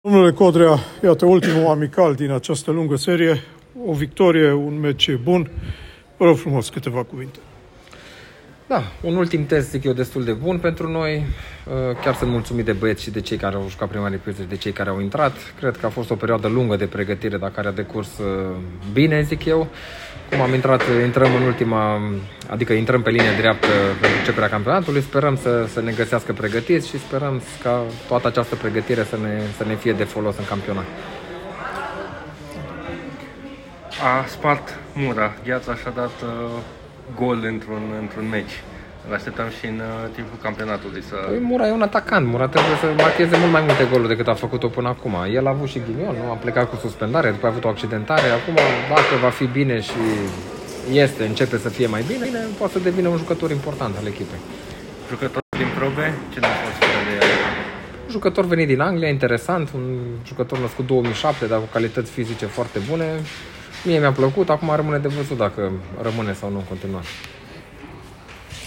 Domnule Codrea, iată ultimul amical din această lungă serie, o victorie, un meci bun. Vă rog frumos, câteva cuvinte. Da, un ultim test, zic eu, destul de bun pentru noi. Chiar sunt mulțumit de băieți și de cei care au jucat prima repriză și de cei care au intrat. Cred că a fost o perioadă lungă de pregătire, dar care a decurs bine, zic eu. Cum am intrat, intrăm în ultima, adică intrăm pe linie dreaptă pentru începerea campionatului. Sperăm să ne găsească pregătiți și sperăm ca toată această pregătire să ne fie de folos în campionat. A spart Mura, Gheața și-a dat gol într-un meci. Îl așteptăm și în timpul campionatului să... Mura e un atacant, Mura trebuie să marcheze mult mai multe goluri decât a făcut-o până acum. El a avut și ghinion, nu? A plecat cu suspendare, după a avut o accidentare. Acum, dacă va fi bine și începe să fie mai bine, poate să devină un jucător important al echipei. Jucător din probe, ce ne poți spune de el? Jucător venit din Anglia, interesant, un jucător născut 2007, dar cu calități fizice foarte bune. Mie mi-a plăcut, acum rămâne de văzut dacă rămâne sau nu în continuare.